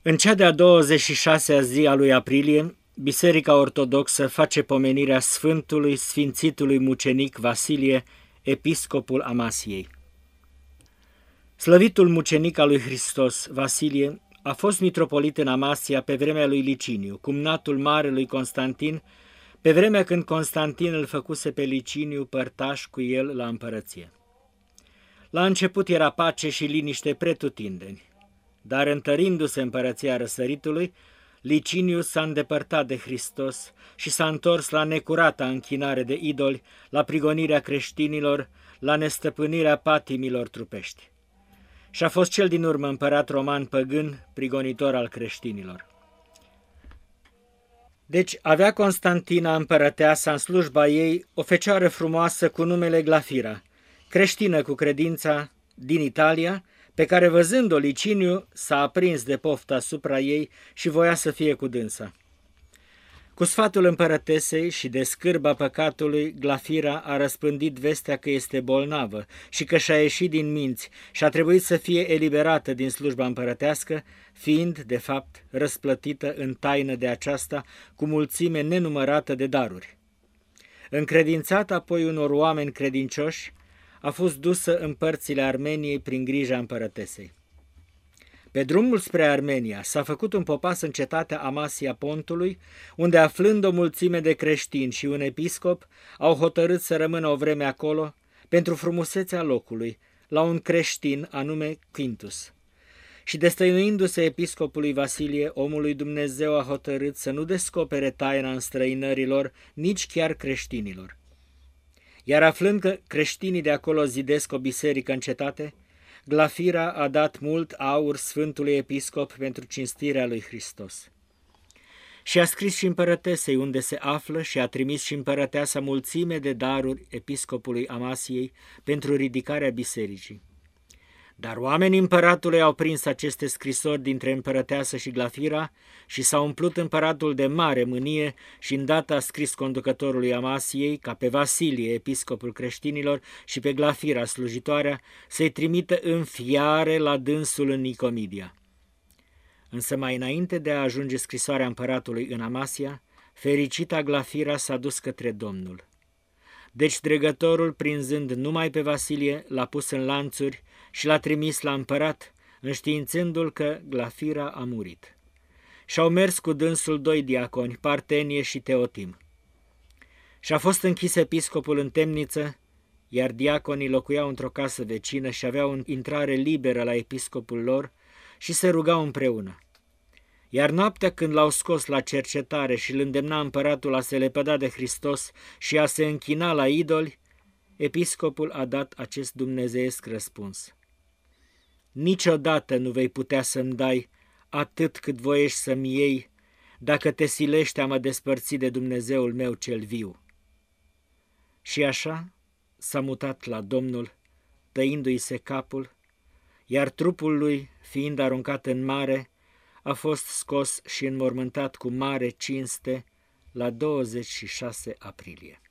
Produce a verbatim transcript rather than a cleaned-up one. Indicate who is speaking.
Speaker 1: În cea de-a douăzeci și șasea zi a lui aprilie, Biserica Ortodoxă face pomenirea Sfântului Sfințitului Mucenic Vasilie, episcopul Amasiei. Slăvitul mucenic al lui Hristos, Vasilie, a fost mitropolit în Amasia pe vremea lui Liciniu, cumnatul marelui Constantin, pe vremea când Constantin îl făcuse pe Liciniu părtaș cu el la împărăție. La început era pace și liniște pretutindeni, dar întărindu-se împărăția Răsăritului, Liciniu s-a îndepărtat de Hristos și s-a întors la necurata închinare de idoli, la prigonirea creștinilor, la nestăpânirea patimilor trupești. Și a fost cel din urmă împărat roman păgân, prigonitor al creștinilor. Deci avea Constantina împărăteasa în slujba ei o fecioară frumoasă cu numele Glafira, creștină cu credința din Italia, pe care văzând-o Liciniu s-a aprins de poftă asupra ei și voia să fie cu dânsa. Cu sfatul împărătesei și de scârba păcatului, Glafira a răspândit vestea că este bolnavă și că și-a ieșit din minți și a trebuit să fie eliberată din slujba împărătească, fiind, de fapt, răsplătită în taină de aceasta cu mulțime nenumărată de daruri. Încredințată apoi unor oameni credincioși, a fost dusă în părțile Armeniei prin grija împărătesei. Pe drumul spre Armenia s-a făcut un popas în cetatea Amasia Pontului, unde, aflând o mulțime de creștini și un episcop, au hotărât să rămână o vreme acolo pentru frumusețea locului, la un creștin anume Quintus. Și destăinuindu-se episcopului Vasilie, omul lui Dumnezeu a hotărât să nu descopere taina înstrăinărilor, nici chiar creștinilor. Iar aflând că creștinii de acolo zidesc o biserică în cetate, Glafira a dat mult aur Sfântului Episcop pentru cinstirea lui Hristos. Și a scris și împărătesei unde se află și a trimis și împărăteasa mulțime de daruri episcopului Amasiei pentru ridicarea bisericii. Dar oamenii împăratului au prins aceste scrisori dintre împărăteasă și Glafira și s-a umplut împăratul de mare mânie și îndată a scris conducătorului Amasiei ca pe Vasilie, episcopul creștinilor, și pe Glafira, slujitoarea, să-i trimită în fiare la dânsul în Nicomedia. Însă mai înainte de a ajunge scrisoarea împăratului în Amasia, fericita Glafira s-a dus către Domnul. Deci dregătorul, prinzând numai pe Vasilie, l-a pus în lanțuri și l-a trimis la împărat, înștiințându-l că Glafira a murit. Și-au mers cu dânsul doi diaconi, Partenie și Teotim. Și-a fost închis episcopul în temniță, iar diaconii locuiau într-o casă vecină și aveau intrare liberă la episcopul lor și se rugau împreună. Iar noaptea, când l-au scos la cercetare și îl îndemna împăratul a se lepăda de Hristos și a se închina la idoli, episcopul a dat acest dumnezeiesc răspuns: niciodată nu vei putea să-mi dai atât cât voiești să-mi iei, dacă te silești a mă despărți de Dumnezeul meu cel viu. Și așa s-a mutat la Domnul, tăindu-i se capul, iar trupul lui, fiind aruncat în mare, a fost scos și înmormântat cu mare cinste la douăzeci și șase aprilie.